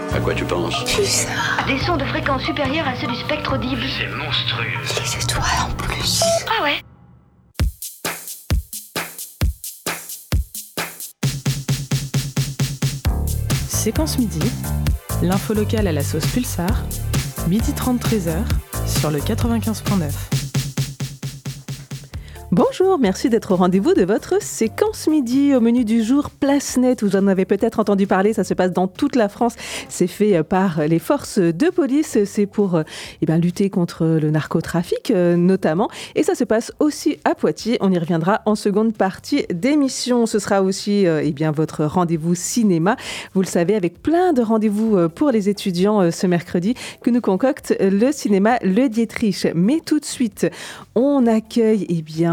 À quoi tu penses? Pulsar. Des sons de fréquence supérieure à ceux du spectre audible. C'est monstrueux. Les étoiles en plus. Ah ouais? Séquence midi, l'info locale à la sauce Pulsar, midi 30, 13h, sur le 95.9. Bonjour, merci d'être au rendez-vous de votre séquence midi. Au menu du jour, Place Nette, vous en avez peut-être entendu parler, ça se passe dans toute la France. C'est fait par les forces de police, c'est pour lutter contre le narcotrafic notamment. Et ça se passe aussi à Poitiers, on y reviendra en seconde partie d'émission. Ce sera aussi votre rendez-vous cinéma, vous le savez, avec plein de rendez-vous pour les étudiants ce mercredi que nous concocte le cinéma Le Dietrich. Mais tout de suite, on accueille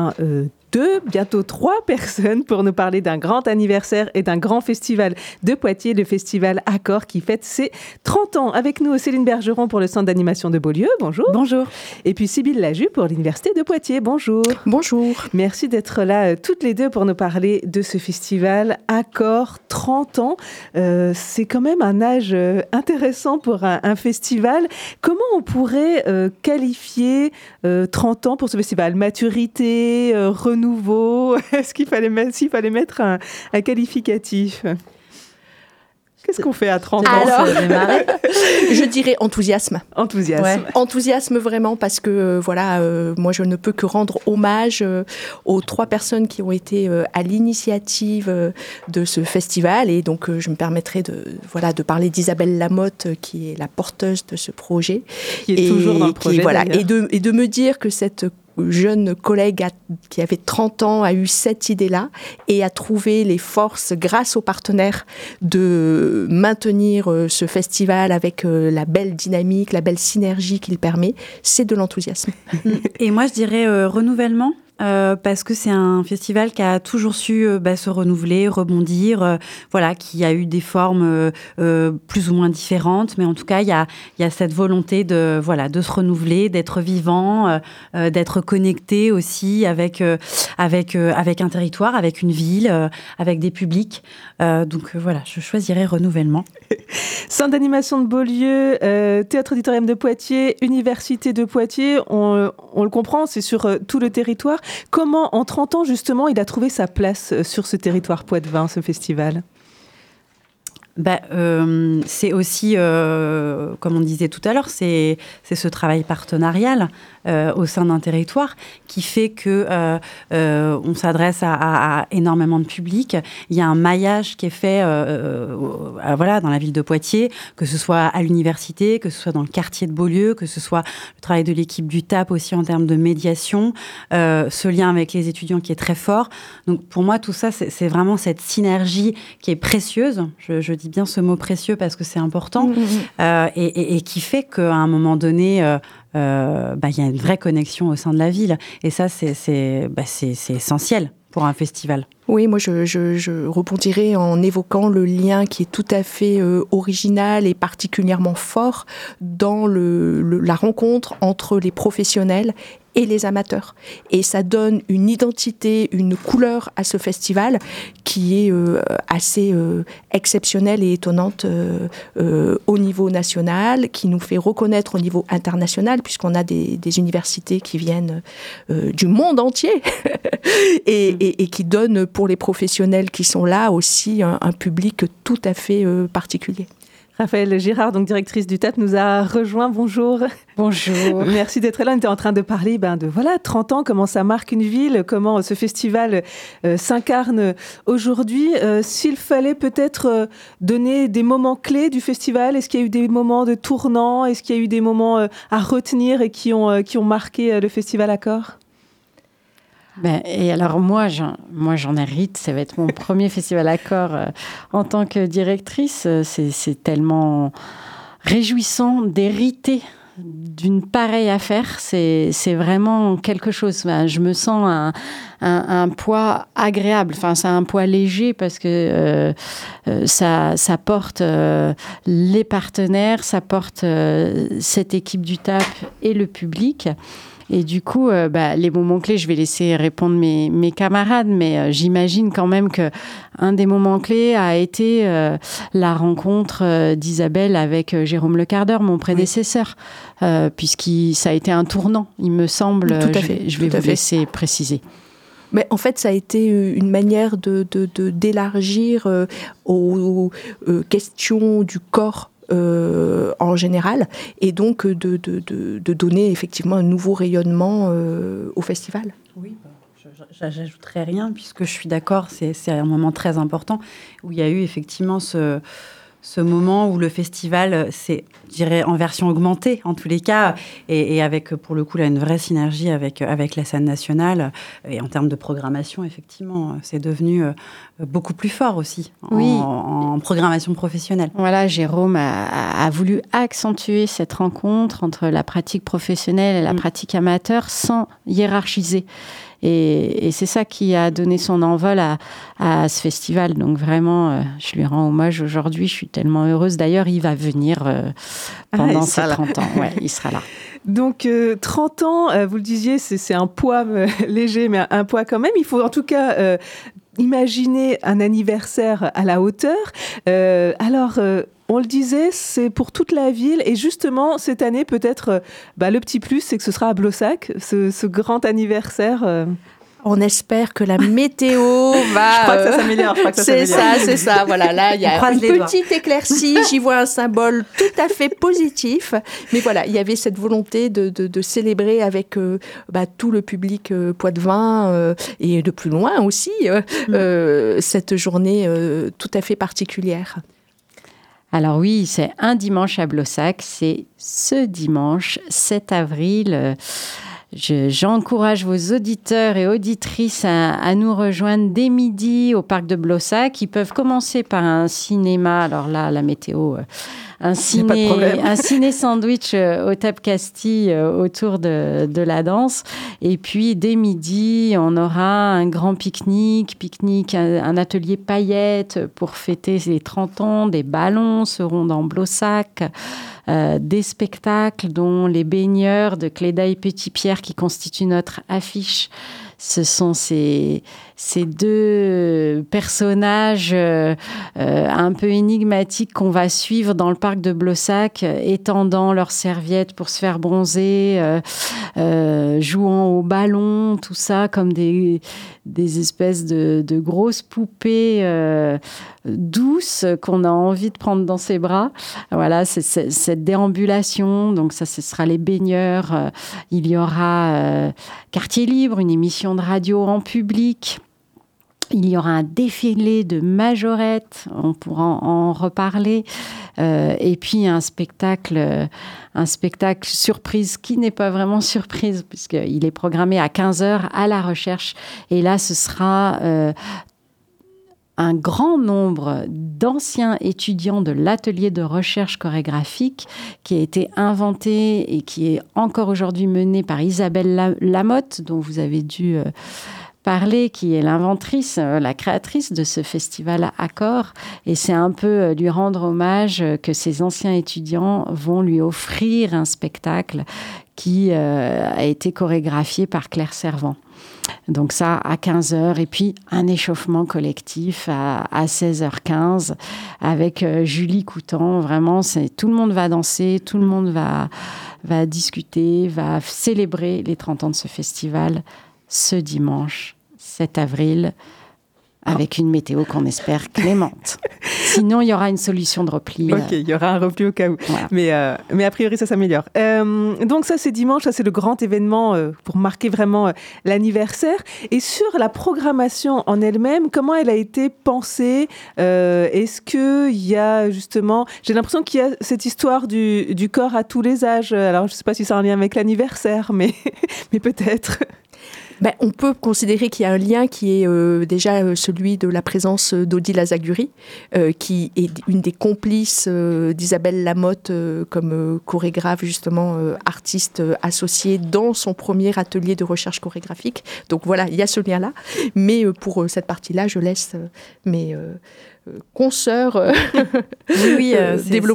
bientôt 3 personnes pour nous parler d'un grand anniversaire et d'un grand festival de Poitiers, le festival Accord qui fête ses 30 ans. Avec nous, Céline Bergeron pour le centre d'animation de Beaulieu. Bonjour. Bonjour. Et puis Sybille Laju pour l'université de Poitiers. Bonjour. Bonjour. Merci d'être là toutes les deux pour nous parler de ce festival Accord, 30 ans. C'est quand même un âge intéressant pour un festival. Comment on pourrait qualifier 30 ans pour ce festival? Maturité, renouveau? S'il fallait mettre un qualificatif? Qu'est-ce qu'on fait à 30 ans? Alors, je dirais enthousiasme. Enthousiasme. Ouais. Enthousiasme vraiment parce que moi je ne peux que rendre hommage aux 3 personnes qui ont été à l'initiative de ce festival, et donc je me permettrai de parler d'Isabelle Lamotte qui est la porteuse de ce projet, qui est toujours dans le projet, et de me dire que cette jeune collègue qui avait 30 ans a eu cette idée-là et a trouvé les forces, grâce aux partenaires, de maintenir ce festival avec la belle dynamique, la belle synergie qu'il permet. C'est de l'enthousiasme. Et moi, je dirais renouvellement. Parce que c'est un festival qui a toujours su se renouveler, rebondir, qui a eu des formes plus ou moins différentes, mais en tout cas il y a cette volonté de se renouveler, d'être vivant, d'être connecté aussi avec un territoire, avec une ville, avec des publics. Je choisirais renouvellement. Centre d'animation de Beaulieu, Théâtre Auditorium de Poitiers, Université de Poitiers, on le comprend, c'est sur tout le territoire. Comment, en 30 ans, justement, il a trouvé sa place sur ce territoire poitevin, ce festival ? C'est aussi, comme on disait tout à l'heure, c'est ce travail partenarial au sein d'un territoire qui fait que on s'adresse à énormément de publics. Il y a un maillage qui est fait dans la ville de Poitiers, que ce soit à l'université, que ce soit dans le quartier de Beaulieu, que ce soit le travail de l'équipe du TAP aussi en termes de médiation, ce lien avec les étudiants qui est très fort. Donc pour moi, tout ça, c'est vraiment cette synergie qui est précieuse. Je dis bien ce mot précieux parce que c'est important, et qui fait qu'à un moment donné, y a une vraie connexion au sein de la ville. Et ça, c'est essentiel pour un festival. Oui, moi je rebondirais en évoquant le lien qui est tout à fait original et particulièrement fort dans la rencontre entre les professionnels et les amateurs. Et ça donne une identité, une couleur à ce festival qui est assez exceptionnelle et étonnante au niveau national, qui nous fait reconnaître au niveau international, puisqu'on a des universités qui viennent du monde entier et qui donnent pour les professionnels qui sont là aussi un public tout à fait particulier. Raphaëlle Girard, donc directrice du TAP, nous a rejoint. Bonjour. Bonjour. Merci d'être là. On était en train de parler de 30 ans, comment ça marque une ville, comment ce festival s'incarne aujourd'hui. S'il fallait peut-être donner des moments clés du festival, est-ce qu'il y a eu des moments de tournant? Est-ce qu'il y a eu des moments à retenir et qui ont marqué le festival Accord? Et alors moi j'en hérite, ça va être mon premier festival Accord en tant que directrice. C'est tellement réjouissant d'hériter d'une pareille affaire. C'est vraiment quelque chose. Je me sens un poids agréable. Enfin, c'est un poids léger parce que ça porte les partenaires, ça porte cette équipe du TAP et le public. Et du coup, les moments clés, je vais laisser répondre mes camarades, mais j'imagine quand même qu'un des moments clés a été la rencontre d'Isabelle avec Jérôme Lecardeur, mon prédécesseur, ça a été un tournant, il me semble. Tout à fait. Je vais vous laisser préciser. Mais en fait, ça a été une manière d'élargir aux questions du corps en général, et donc de donner effectivement un nouveau rayonnement au festival. Oui, j'ajouterai rien, puisque je suis d'accord, c'est un moment très important où il y a eu effectivement ce moment où le festival, c'est, je dirais, en version augmentée, en tous les cas, et avec, pour le coup, là, une vraie synergie avec la scène nationale. Et en termes de programmation, effectivement, c'est devenu beaucoup plus fort aussi, en programmation professionnelle. Voilà, Jérôme a voulu accentuer cette rencontre entre la pratique professionnelle et la pratique amateur sans hiérarchiser. Et c'est ça qui a donné son envol à ce festival. Donc vraiment, je lui rends hommage aujourd'hui. Je suis tellement heureuse. D'ailleurs, il va venir pendant ses 30 ans. Ouais, il sera là. Donc 30 ans, vous le disiez, c'est un poids léger, mais un poids quand même. Il faut en tout cas imaginer un anniversaire à la hauteur. On le disait, c'est pour toute la ville. Et justement, cette année, peut-être, le petit plus, c'est que ce sera à Blossac, ce grand anniversaire. On espère que la météo va... Je crois que ça s'améliore. C'est ça. Voilà, là, il y a une petite éclaircie. J'y vois un symbole tout à fait positif. Mais voilà, il y avait cette volonté de célébrer avec tout le public poitevin et de plus loin aussi cette journée tout à fait particulière. Alors oui, c'est un dimanche à Blossac. C'est ce dimanche, 7 avril. J'encourage vos auditeurs et auditrices à nous rejoindre dès midi au parc de Blossac. Ils peuvent commencer par un cinéma. Alors là, la météo, un ciné sandwich au Tap Castille autour de la danse. Et puis, dès midi, on aura un grand pique-nique, un atelier paillettes pour fêter les 30 ans. Des ballons seront dans Blossac. Des spectacles dont les baigneurs de Cléda et Petit-Pierre qui constituent notre affiche. Ce sont ces deux personnages un peu énigmatiques qu'on va suivre dans le parc de Blossac, étendant leurs serviettes pour se faire bronzer, jouant au ballon, tout ça comme des espèces de grosses poupées douces qu'on a envie de prendre dans ses bras. Voilà, c'est cette déambulation. Donc ça, ce sera les baigneurs. Il y aura Quartier Libre, une émission de radio en public. Il y aura un défilé de majorettes, on pourra en reparler. Et puis un spectacle surprise qui n'est pas vraiment surprise puisqu'il est programmé à 15h à la Recherche. Et là, ce sera un grand nombre d'anciens étudiants de l'atelier de recherche chorégraphique qui a été inventé et qui est encore aujourd'hui mené par Isabelle Lamotte, dont vous avez dû parler, qui est l'inventrice, la créatrice de ce festival Accord. Et c'est un peu lui rendre hommage que ces anciens étudiants vont lui offrir un spectacle qui a été chorégraphié par Claire Servant. Donc ça, à 15h. Et puis, un échauffement collectif à 16h15 avec Julie Coutan. Vraiment, tout le monde va danser, tout le monde va discuter, va célébrer les 30 ans de ce festival ce dimanche 7 avril avec une météo qu'on espère clémente. Sinon, il y aura une solution de repli. Ok, il y aura un repli au cas où. Voilà. Mais a priori, ça s'améliore. Donc ça, c'est dimanche, ça c'est le grand événement pour marquer vraiment l'anniversaire. Et sur la programmation en elle-même, comment elle a été pensée ? Est-ce qu'il y a justement... J'ai l'impression qu'il y a cette histoire du corps à tous les âges. Alors, je ne sais pas si c'est en lien avec l'anniversaire, mais peut-être... On peut considérer qu'il y a un lien qui est déjà celui de la présence d'Odile Azaguri, qui est une des complices d'Isabelle Lamotte comme chorégraphe, justement artiste associée dans son premier atelier de recherche chorégraphique. Donc voilà, il y a ce lien-là. Mais pour cette partie-là, je laisse mes consoeurs développer.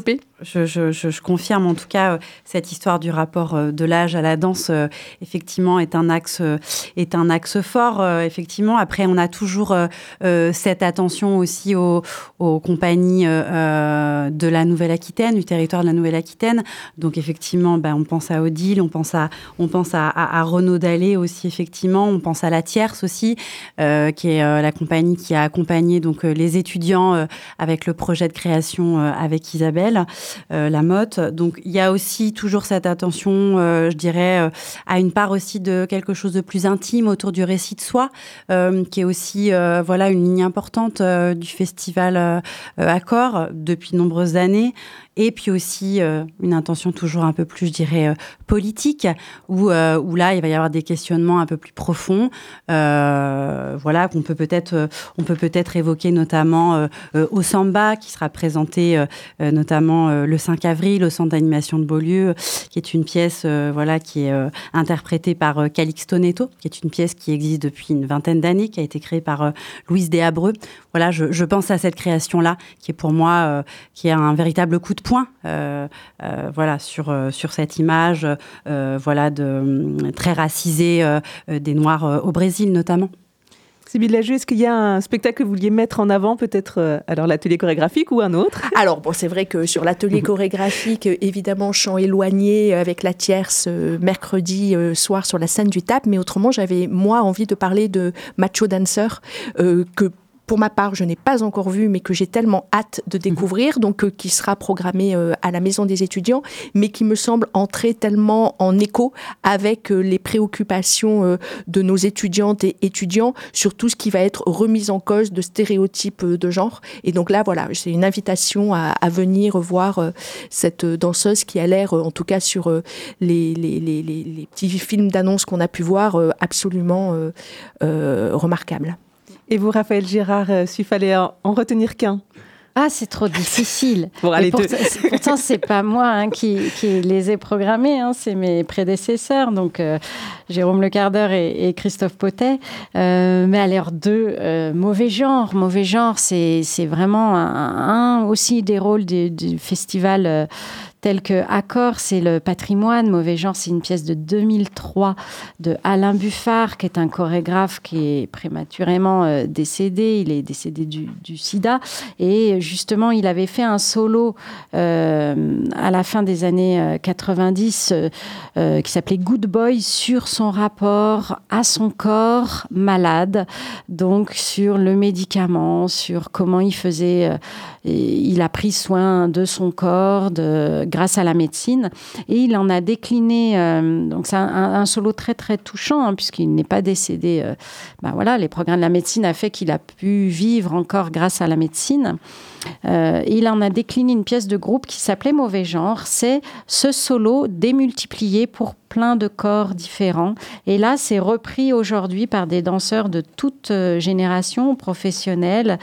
Je confirme en tout cas cette histoire du rapport de l'âge à la danse, effectivement, est un axe fort. Effectivement, après, on a toujours cette attention aussi aux compagnies de la Nouvelle-Aquitaine, du territoire de la Nouvelle-Aquitaine. Donc, effectivement, on pense à Odile, on pense à Renaud Dallet aussi, effectivement. On pense à La Tierce aussi, qui est la compagnie qui a accompagné donc les étudiants avec le projet de création avec Isabelle Lamotte. Donc, il y a aussi toujours cette attention, je dirais, à une part aussi de quelque chose de plus intime autour du récit de soi, qui est aussi une ligne importante du festival Accord depuis de nombreuses années. Et puis aussi une intention toujours un peu plus, je dirais, politique, où là, il va y avoir des questionnements un peu plus profonds, qu'on peut peut-être évoquer notamment au Samba, qui sera présenté notamment le 5 avril au Centre d'animation de Beaulieu, qui est une pièce qui est interprétée par Calixto Neto, qui est une pièce qui existe depuis une vingtaine d'années, qui a été créée par Louise Deshabreux. Voilà, je pense à cette création-là, qui est pour moi qui est un véritable coup de poing sur cette image très racisée des Noirs au Brésil notamment. Sybille Lajeux, est-ce qu'il y a un spectacle que vous vouliez mettre en avant, peut-être alors l'atelier chorégraphique ou un autre? Alors, c'est vrai que sur l'atelier chorégraphique, évidemment, chant éloigné avec La Tierce mercredi soir sur la scène du TAP, mais autrement, j'avais, moi, envie de parler de Macho Dancer, que pour ma part, je n'ai pas encore vu, mais que j'ai tellement hâte de découvrir, donc qui sera programmé à la Maison des étudiants, mais qui me semble entrer tellement en écho avec les préoccupations de nos étudiantes et étudiants sur tout ce qui va être remis en cause de stéréotypes de genre. Et donc là, voilà, c'est une invitation à venir voir cette danseuse qui a l'air, en tout cas sur les petits films d'annonce qu'on a pu voir, absolument remarquable. Et vous, Raphaël Girard, s'il fallait en retenir qu'un? Ah, c'est trop difficile. Bon, allez, pourtant, c'est pas moi qui les ai programmés, c'est mes prédécesseurs, donc Jérôme Lecardeur et Christophe Potet. Mais alors mauvais genre, c'est vraiment un aussi des rôles du festival tel que Accord, c'est le patrimoine. Mauvais genre, c'est une pièce de 2003 de Alain Buffard, qui est un chorégraphe qui est prématurément décédé. Il est décédé du sida. Et justement, il avait fait un solo à la fin des années 90 qui s'appelait Good Boy, sur son rapport à son corps malade, donc sur le médicament, sur comment il faisait... il a pris soin de son corps grâce à la médecine, et il en a décliné, donc c'est un solo très très touchant, puisqu'il n'est pas décédé. Les progrès de la médecine a fait qu'il a pu vivre encore grâce à la médecine. Il en a décliné une pièce de groupe qui s'appelait Mauvais genre. C'est ce solo démultiplié pour plein de corps différents. Et là, c'est repris aujourd'hui par des danseurs de toute génération, professionnels,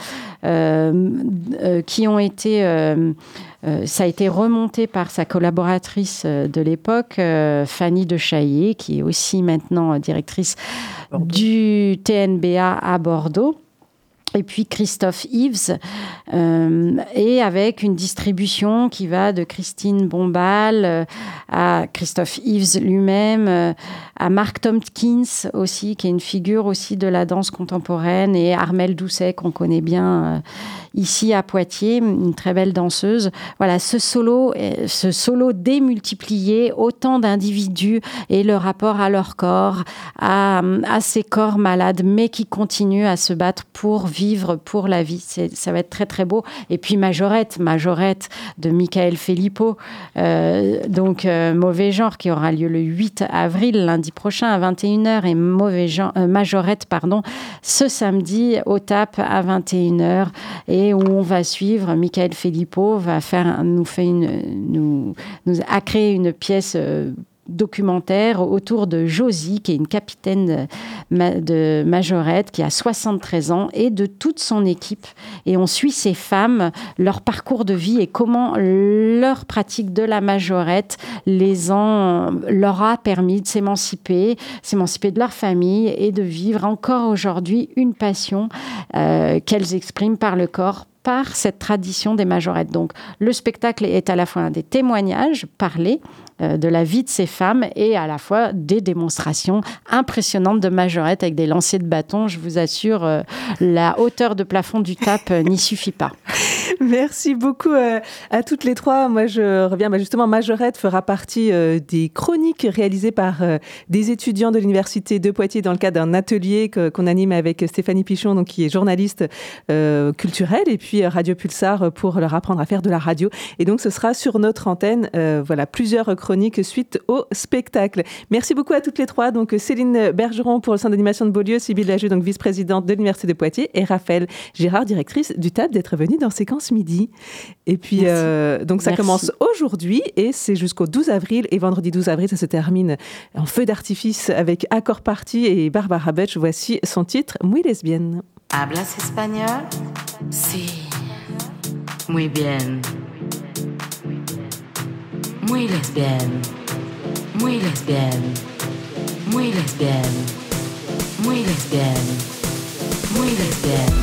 qui ont été... ça a été remonté par sa collaboratrice de l'époque, Fanny Dechaillet, qui est aussi maintenant directrice du TNBA à Bordeaux. Et puis Christophe Yves, et avec une distribution qui va de Christine Bombal à Christophe Yves lui-même, à Mark Tompkins aussi, qui est une figure aussi de la danse contemporaine, et Armelle Doucet, qu'on connaît bien ici à Poitiers, une très belle danseuse. Voilà, ce solo démultiplié, autant d'individus et le rapport à leur corps, à ces corps malades, mais qui continuent à se battre pour vivre, pour la vie. Ça va être très très beau. Et puis Majorette de Michael Filippo, Mauvais genre, qui aura lieu le 8 avril, lundi prochain à 21h, et Majorette, ce samedi au TAP à 21h, et où on va suivre Michael Filippo a créé une pièce documentaire autour de Josie, qui est une capitaine de Majorette, qui a 73 ans, et de toute son équipe. Et on suit ces femmes, leur parcours de vie et comment leur pratique de la Majorette leur a permis de s'émanciper de leur famille et de vivre encore aujourd'hui une passion qu'elles expriment par le corps, par cette tradition des majorettes. Donc, le spectacle est à la fois un des témoignages parlés de la vie de ces femmes et à la fois des démonstrations impressionnantes de majorettes avec des lancers de bâtons. Je vous assure, la hauteur de plafond du TAP n'y suffit pas. Merci beaucoup à toutes les trois. Moi, je reviens. Justement, Majorette fera partie des chroniques réalisées par des étudiants de l'Université de Poitiers dans le cadre d'un atelier qu'on anime avec Stéphanie Pichon, donc, qui est journaliste culturelle, et puis Radio Pulsar pour leur apprendre à faire de la radio. Et donc, ce sera sur notre antenne, plusieurs chroniques suite au spectacle. Merci beaucoup à toutes les trois. Donc, Céline Bergeron pour le centre d'animation de Beaulieu, Sybille Lajeux, donc vice-présidente de l'Université de Poitiers, et Raphaël Gérard, directrice du TAP, d'être venue dans Séquence Midi. Et puis, donc ça commence aujourd'hui et c'est jusqu'au 12 avril. Et vendredi 12 avril, ça se termine en feu d'artifice avec Accord Party et Barbara Butch. Voici son titre, Muy lesbienne. ¿Hablas español? Sí. Muy bien. Muy lesbienne. Muy lesbienne. Muy lesbienne. Muy lesbienne. Muy lesbienne.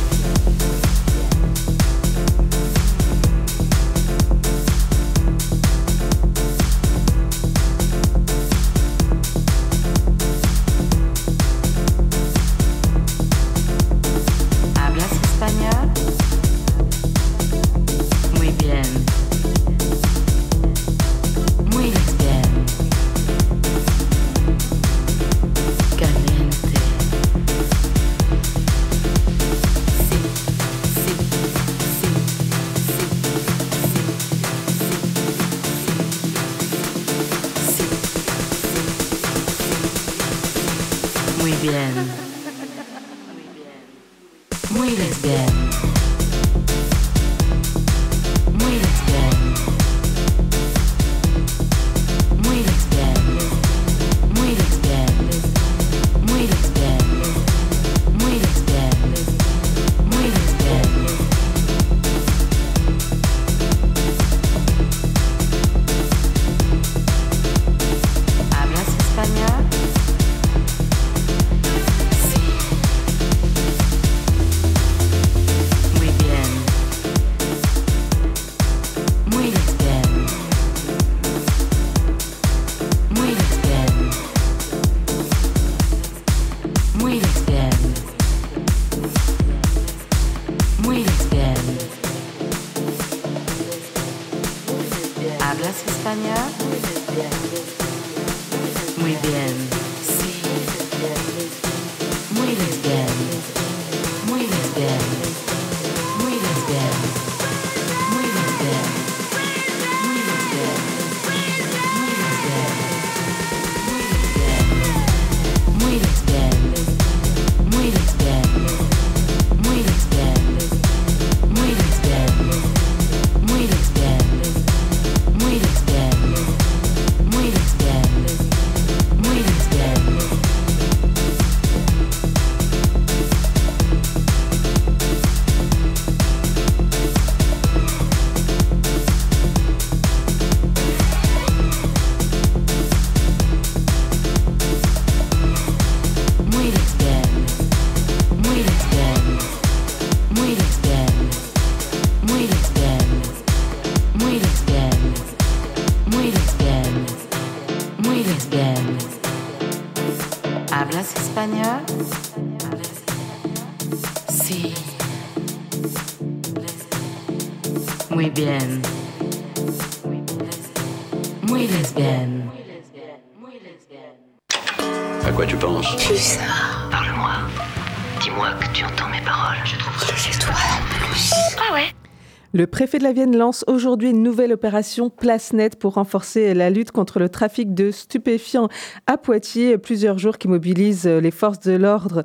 À quoi tu penses? Pulsar, parle-moi. Dis-moi que tu entends mes paroles. Je trouve que c'est toi en plus. Ah ouais? Le préfet de la Vienne lance aujourd'hui une nouvelle opération Place Nette pour renforcer la lutte contre le trafic de stupéfiants à Poitiers. Plusieurs jours qui mobilisent les forces de l'ordre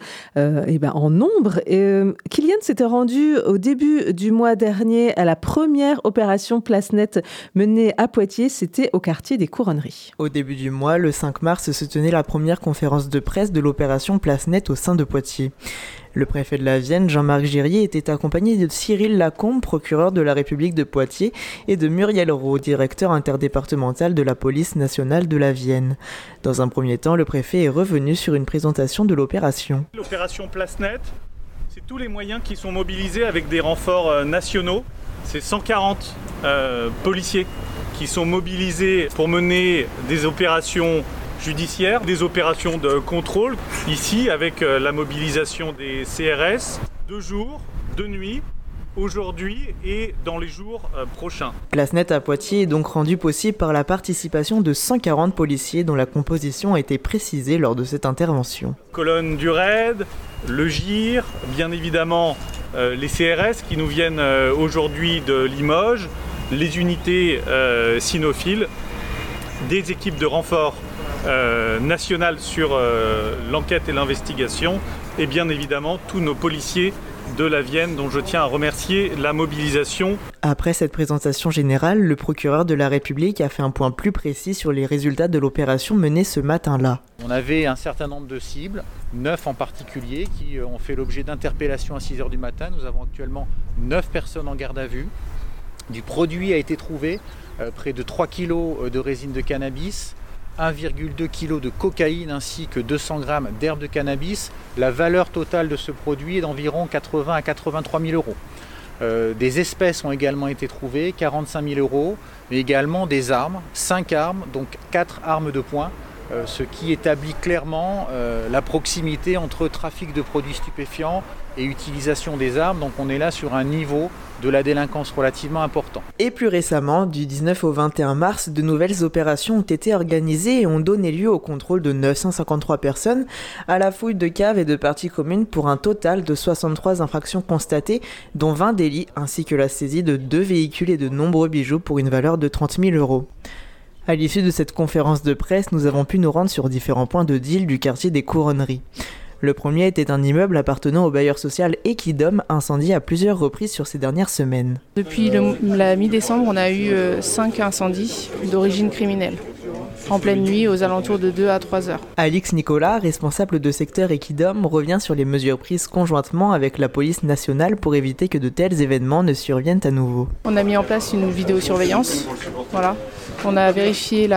en nombre. Kylian s'était rendu au début du mois dernier à la première opération Place Nette menée à Poitiers. C'était au quartier des Couronneries. Au début du mois, le 5 mars, se tenait la première conférence de presse de l'opération Place Nette au sein de Poitiers. Le préfet de la Vienne, Jean-Marc Girier, était accompagné de Cyril Lacombe, procureur de la République de Poitiers, et de Muriel Roux, directeur interdépartemental de la police nationale de la Vienne. Dans un premier temps, le préfet est revenu sur une présentation de l'opération. L'opération Place Nette, C'est tous les moyens qui sont mobilisés avec des renforts nationaux. C'est 140 policiers qui sont mobilisés pour mener des opérations judiciaires, des opérations de contrôle. Ici, avec la mobilisation des CRS, 2 jours, 2 nuits, aujourd'hui et dans les jours prochains. Place Nette à Poitiers est donc rendue possible par la participation de 140 policiers dont la composition a été précisée lors de cette intervention. Colonne du RAID, le GIR, bien évidemment les CRS qui nous viennent aujourd'hui de Limoges, les unités cynophiles, des équipes de renfort nationales sur l'enquête et l'investigation et bien évidemment tous nos policiers de la Vienne, dont je tiens à remercier la mobilisation. Après cette présentation générale, le procureur de la République a fait un point plus précis sur les résultats de l'opération menée ce matin-là. On avait un certain nombre de cibles, 9 en particulier, qui ont fait l'objet d'interpellations à 6h du matin. Nous avons actuellement 9 personnes en garde à vue. Du produit a été trouvé, près de 3 kg de résine de cannabis, 1,2 kg de cocaïne ainsi que 200 grammes d'herbe de cannabis. La valeur totale de ce produit est d'environ 80 à 83 000 euros. Des espèces ont également été trouvées, 45 000 euros, mais également des armes, 5 armes, donc 4 armes de poing, ce qui établit clairement la proximité entre trafic de produits stupéfiants et utilisation des armes. Donc on est là sur un niveau de la délinquance relativement important. Et plus récemment, du 19 au 21 mars, de nouvelles opérations ont été organisées et ont donné lieu au contrôle de 953 personnes, à la fouille de caves et de parties communes pour un total de 63 infractions constatées, dont 20 délits, ainsi que la saisie de 2 véhicules et de nombreux bijoux pour une valeur de 30 000 euros. À l'issue de cette conférence de presse, nous avons pu nous rendre sur différents points de deal du quartier des Couronneries. Le premier était un immeuble appartenant au bailleur social Equidom, incendié à plusieurs reprises sur ces dernières semaines. Depuis la mi-décembre, on a eu 5 incendies d'origine criminelle, en pleine nuit, aux alentours de 2 à 3 heures. Alix Nicolas, responsable de secteur Equidom, revient sur les mesures prises conjointement avec la police nationale pour éviter que de tels événements ne surviennent à nouveau. On a mis en place une vidéosurveillance, voilà. On a vérifié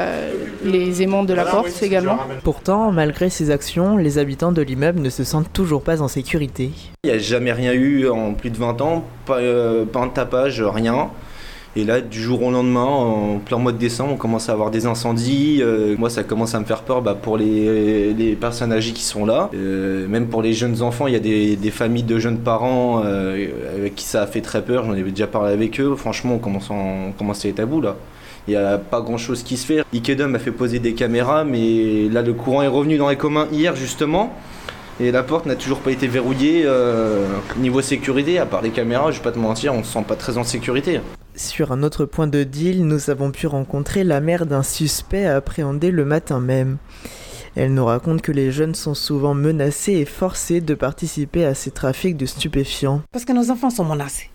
les aimants de la porte également. Pourtant, malgré ces actions, les habitants de l'immeuble ne se sentent toujours pas en sécurité. Il n'y a jamais rien eu en plus de 20 ans, pas un tapage, rien. Et là, du jour au lendemain, en plein mois de décembre, on commence à avoir des incendies. Moi, ça commence à me faire peur pour les personnes âgées qui sont là. Même pour les jeunes enfants, il y a des familles de jeunes parents avec qui ça a fait très peur. J'en avais déjà parlé avec eux. Franchement, on commence à être à bout là. Il n'y a pas grand chose qui se fait. Equidom a fait poser des caméras, mais là le courant est revenu dans les communs hier justement. Et la porte n'a toujours pas été verrouillée. Niveau sécurité, à part les caméras, je vais pas te mentir, on se sent pas très en sécurité. Sur un autre point de deal, nous avons pu rencontrer la mère d'un suspect appréhendé le matin même. Elle nous raconte que les jeunes sont souvent menacés et forcés de participer à ces trafics de stupéfiants. Parce que nos enfants sont menacés.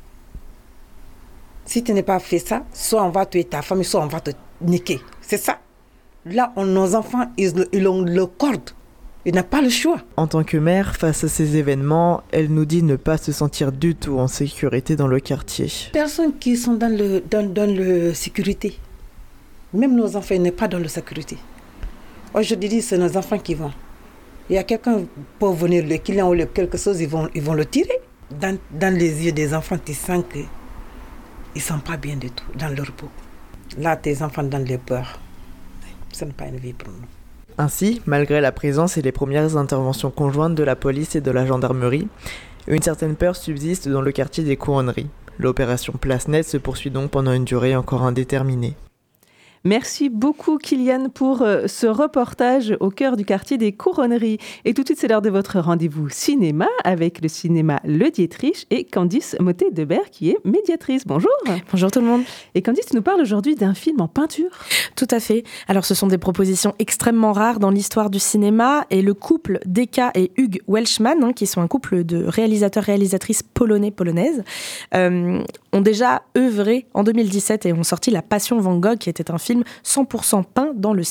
Si tu n'as pas fait ça, soit on va tuer ta famille, soit on va te niquer. C'est ça. Là, nos enfants, ils ont le corde. Ils n'ont pas le choix. En tant que mère, face à ces événements, elle nous dit ne pas se sentir du tout en sécurité dans le quartier. Personnes qui sont dans le sécurité. Même nos enfants n'est pas dans la sécurité. Aujourd'hui, c'est nos enfants qui vont. Il y a quelqu'un pour venir, le client ou quelque chose, ils vont le tirer. Dans les yeux des enfants, tu sens qu'ils ne sont pas bien du tout dans leur peau. Là, tes enfants dans les peurs. Ce n'est pas une vie pour nous. Ainsi, malgré la présence et les premières interventions conjointes de la police et de la gendarmerie, une certaine peur subsiste dans le quartier des Couronneries. L'opération Place Nette se poursuit donc pendant une durée encore indéterminée. Merci beaucoup Kylian pour ce reportage au cœur du quartier des Couronneries. Et tout de suite, c'est l'heure de votre rendez-vous cinéma avec le cinéma Le Dietrich et Candice Mottet-Debert qui est médiatrice. Bonjour. Bonjour tout le monde. Et Candice, tu nous parles aujourd'hui d'un film en peinture. Tout à fait. Alors ce sont des propositions extrêmement rares dans l'histoire du cinéma et le couple Deka et Hugues Welshman, qui sont un couple de réalisateurs-réalisatrices polonaises, ont déjà œuvré en 2017 et ont sorti La Passion Van Gogh qui était un film 100% peint dans le style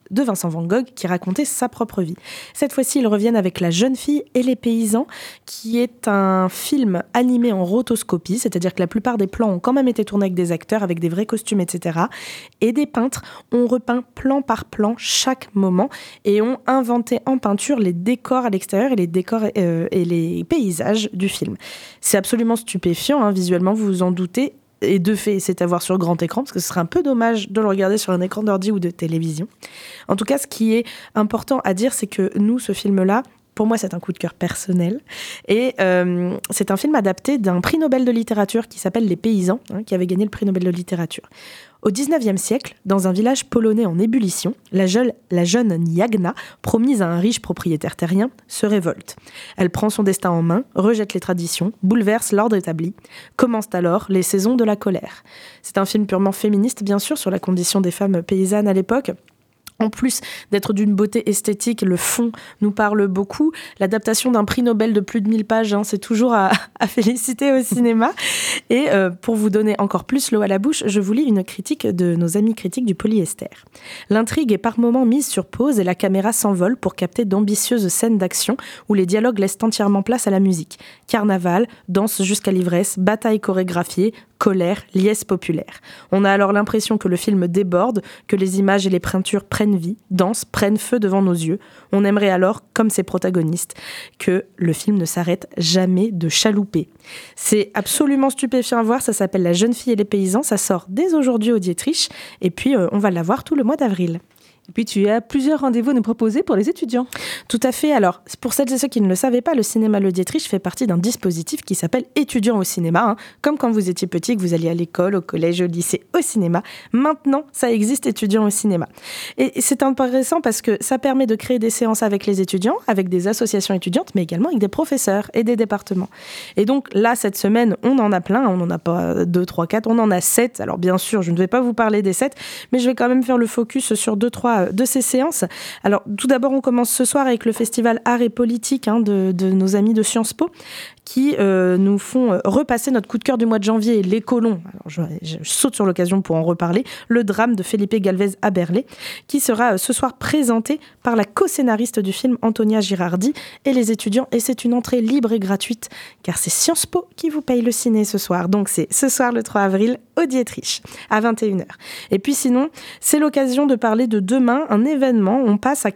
de Vincent Van Gogh qui racontait sa propre vie. Cette fois-ci, ils reviennent avec La jeune fille et les paysans, qui est un film animé en rotoscopie, c'est-à-dire que la plupart des plans ont quand même été tournés avec des acteurs, avec des vrais costumes, etc. Et des peintres ont repeint plan par plan chaque moment et ont inventé en peinture les décors à l'extérieur et les décors et les paysages du film. C'est absolument stupéfiant, hein, visuellement, vous vous en doutez. Et de fait, c'est à voir sur grand écran, parce que ce serait un peu dommage de le regarder sur un écran d'ordi ou de télévision. En tout cas, ce qui est important à dire, c'est que nous, ce film-là, pour moi, c'est un coup de cœur personnel. Et c'est un film adapté d'un prix Nobel de littérature qui s'appelle Les Paysans, hein, qui avait gagné le prix Nobel de littérature. Au XIXe siècle, dans un village polonais en ébullition, la jeune Niagna, promise à un riche propriétaire terrien, se révolte. Elle prend son destin en main, rejette les traditions, bouleverse l'ordre établi. Commencent alors les saisons de la colère. C'est un film purement féministe, bien sûr, sur la condition des femmes paysannes à l'époque. En plus d'être d'une beauté esthétique, le fond nous parle beaucoup. L'adaptation d'un prix Nobel de plus de 1000 pages, hein, c'est toujours à féliciter au cinéma. Et pour vous donner encore plus l'eau à la bouche, je vous lis une critique de nos amis critiques du Polyester. L'intrigue est par moments mise sur pause et la caméra s'envole pour capter d'ambitieuses scènes d'action où les dialogues laissent entièrement place à la musique. Carnaval, danse jusqu'à l'ivresse, bataille chorégraphiée, colère, liesse populaire. On a alors l'impression que le film déborde, que les images et les peintures prennent vie, dansent, prennent feu devant nos yeux. On aimerait alors, comme ses protagonistes, que le film ne s'arrête jamais de chalouper. C'est absolument stupéfiant à voir, ça s'appelle La jeune fille et les paysans, ça sort dès aujourd'hui au Dietrich, et puis on va l'avoir tout le mois d'avril. Et puis tu as plusieurs rendez-vous à nous proposer pour les étudiants. Tout à fait. Alors, pour celles et ceux qui ne le savaient pas, le cinéma Le Dietrich fait partie d'un dispositif qui s'appelle étudiants au cinéma. Hein. Comme quand vous étiez petit, que vous alliez à l'école, au collège, au lycée, au cinéma. Maintenant, ça existe, étudiants au cinéma. Et c'est intéressant parce que ça permet de créer des séances avec les étudiants, avec des associations étudiantes, mais également avec des professeurs et des départements. Et donc là, cette semaine, on en a plein. On n'en a pas 2, 3, 4, on en a 7. Alors bien sûr, je ne vais pas vous parler des 7, mais je vais quand même faire le focus sur 2, 3 de ces séances. Alors, tout d'abord, on commence ce soir avec le festival Art et Politique de nos amis de Sciences Po, qui nous font repasser notre coup de cœur du mois de janvier, Les Colons. Alors, je saute sur l'occasion pour en reparler. Le drame de Felipe Galvez Aberlé, qui sera ce soir présenté par la co-scénariste du film, Antonia Girardi, et les étudiants. Et c'est une entrée libre et gratuite, car c'est Sciences Po qui vous paye le ciné ce soir. Donc, c'est ce soir, le 3 avril, au Dietrich, à 21h. Et puis sinon, c'est l'occasion de parler de demain, un événement. On passe à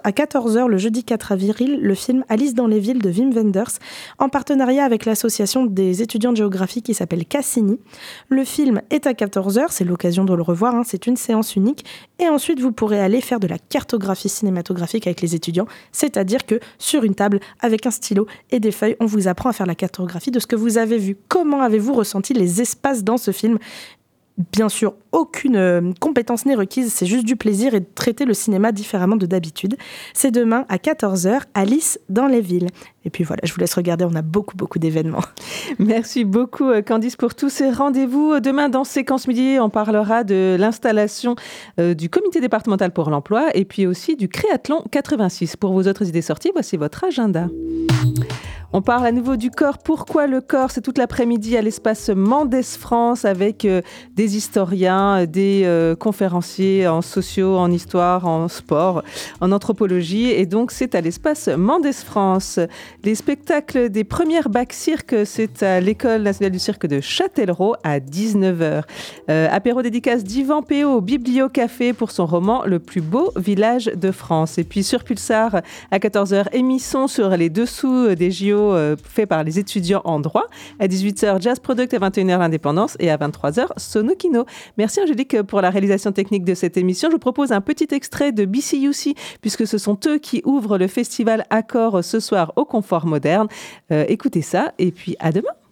14h le jeudi 4 avril, le film Alice dans les villes de Wim Wenders, en partenariat avec l'association des étudiants de géographie qui s'appelle Cassini. Le film est à 14h, c'est l'occasion de le revoir, hein, c'est une séance unique. Et ensuite, vous pourrez aller faire de la cartographie cinématographique avec les étudiants, c'est-à-dire que sur une table, avec un stylo et des feuilles, on vous apprend à faire la cartographie de ce que vous avez vu. Comment avez-vous ressenti les espaces dans ce film ? Bien sûr, aucune compétence n'est requise, c'est juste du plaisir et de traiter le cinéma différemment de d'habitude. C'est demain à 14h, Alice dans les villes. Et puis voilà, je vous laisse regarder, on a beaucoup d'événements. Merci beaucoup Candice pour tous ces rendez-vous. Demain dans Séquence Midi, on parlera de l'installation du comité départemental pour l'emploi et puis aussi du Créathlon 86. Pour vos autres idées sorties, voici votre agenda. On parle à nouveau du corps. Pourquoi le corps ? C'est toute l'après-midi à l'espace Mendes France avec des historiens, des conférenciers en sociaux, en histoire, en sport, en anthropologie. Et donc, c'est à l'espace Mendes France. Les spectacles des premières bacs cirque, c'est à l'École nationale du cirque de Châtellerault à 19h. Apéro dédicace d'Yvan Péot au Bibliocafé pour son roman Le plus beau village de France. Et puis sur Pulsar, à 14h, émission sur les dessous des JO fait par les étudiants en droit. À 18h, Jazz Product, à 21h, l'Indépendance et à 23h, Sonokino. Merci Angélique pour la réalisation technique de cette émission. Je vous propose un petit extrait de BCUC puisque ce sont eux qui ouvrent le festival Accord ce soir au Confort Moderne. Écoutez ça et puis à demain.